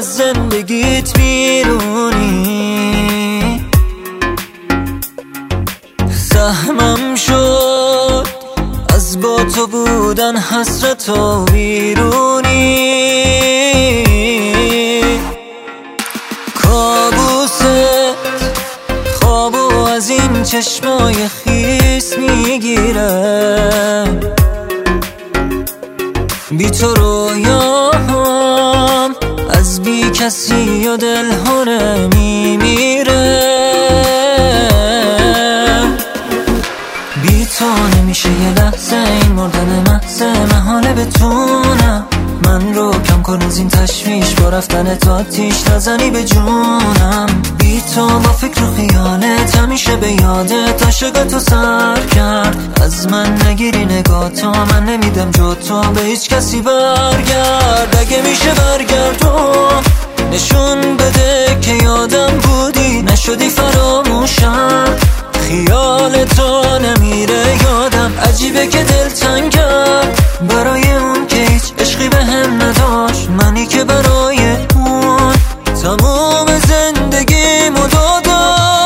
از زندگیت بیرونی. سهمم شد از با تو بودن حسرت و بیرونی. کابوست خوابو از این چشمای خیس میگیره، بی تو رویام از بی کسی و دلهره میمیره. بی تو نمیشه یه لحظه این مردن محضه، محاله بتونم من رو کم کن از این تشویش، با رفتن تو آتیش نزنی به جونم. بی تو با فکر و خیالت همیشه به یادت عاشقتو سر کرد. از من نگیری نگاه تو، من نمیدم جو تو به هیچ کسی برگرد. اگه میشه برگردون نشون بده که یادم بودی، نشدی فراموشم. خیال تو نمیره یادم، عجیبه که دل تنگم برای اون که هیچ عشقی به هم نداشت، منی که برای اون تمام زندگیمو دادم.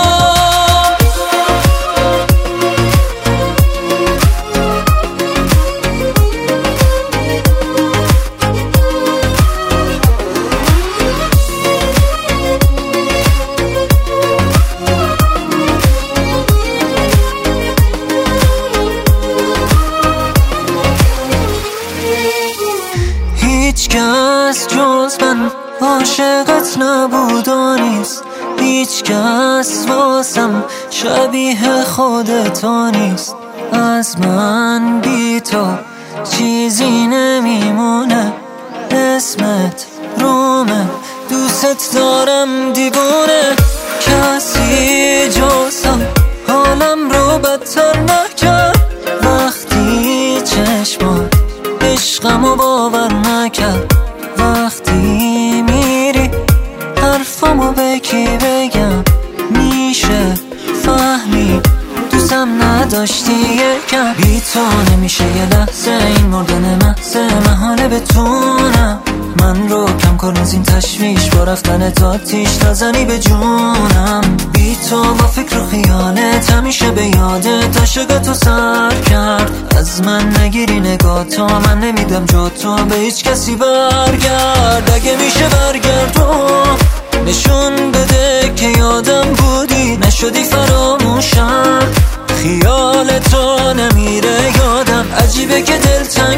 هیچ کس جز من عاشقت نبود و نیست، هیچ کس واسم شبیه خودت نیست. از من بی تو چیزی نمیمونه، اسمت رومه، دوست دارم دیوونه. کسی جز حالم رو بدتر نکرد، وقتی چشمات عشقمو باور نکرد. وقتی میری حرفمو به کی بگم، میشه فهمی دوستم نداشتی یکم. بی تو نمیشه یه لحظه این مردن محضه، محاله بتونم من رو کم کن از این تشویش، با رفتن تو آتیش نزنی به جونم. بی تو با فکر و خیالت همیشه به یادت عاشقتو سر کرد. از من نگیری نگاه تو، من نمیدم جو تو به هیچ کسی برگرد. اگه میشه برگردون نشون بده که یادم بودی، نشدی فراموشم. خیال تو نمیره یادم، عجیبه که دل